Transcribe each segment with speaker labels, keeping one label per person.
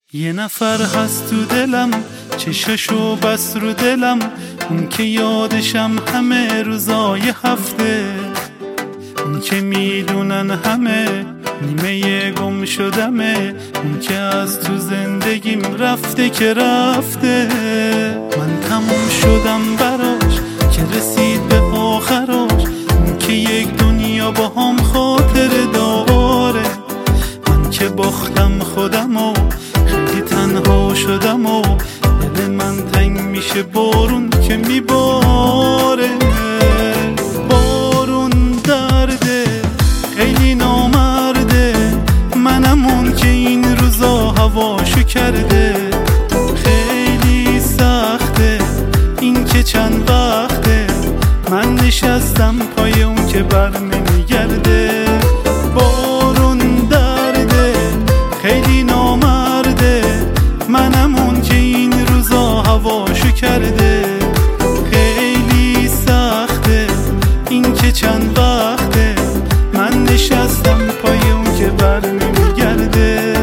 Speaker 1: یه نفر هست تو دلم، چشاشو بس رو دلم، اون که یادشم همه روزای هفته، اون که میدونن همه نیمه گم شدمه، اون که از تو زندگیم رفته که رفته. من تموم شدم براش که رسید به آخراش، اون که یک دنیا با هم خاطر داره، من که باختم خودم و خیلی تنها شدم و دل من تنگ میشه بارون که میباره. بارون درده خیلی نامرده، منم اون که این روزا هواشو کرده. خیلی سخته این که چند وقته من نشستم پای اون که بر نمیگرده. بارون درده خیلی نامرده، منم اون که این روزا هواشو کرده. خیلی سخته این که چند وقته من نشستم پای اون که بر نمیگرده.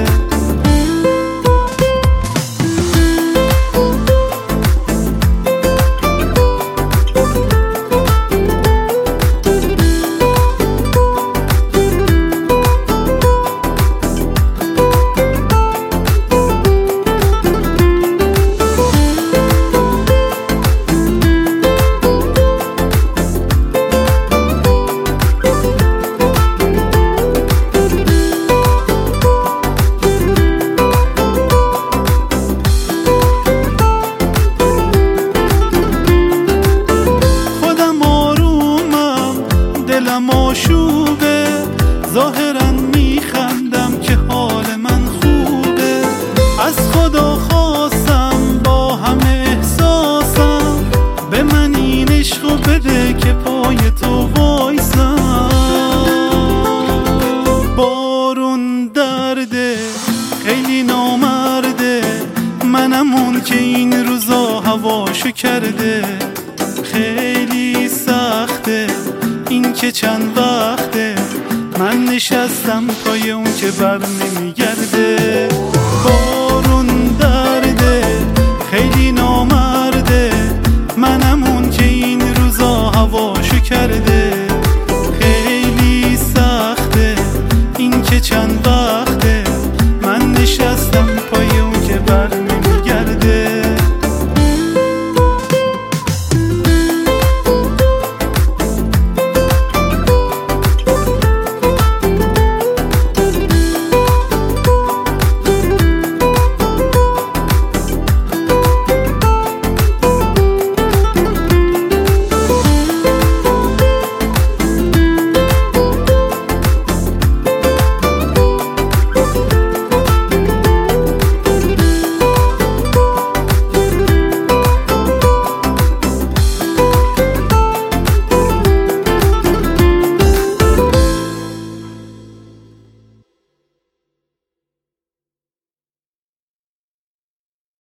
Speaker 1: دلم آشوبه، ظاهرا میخندم که حال من خوبه. از خدا خواستم با همه احساسم، به من این عشقو بده که پای تو وایسم. بارون درده خیلی نامرده، منم اون که این روزا هواشو کرده. خیلی سخته این که چند وقته من نشستم پای اون که بر نمیگرده. بارون درده خیلی نامرده، منم اون که این روزا هواشو کرده. خیلی سخته این که چند وقته من نشستم پای اون که بر نمیگرده.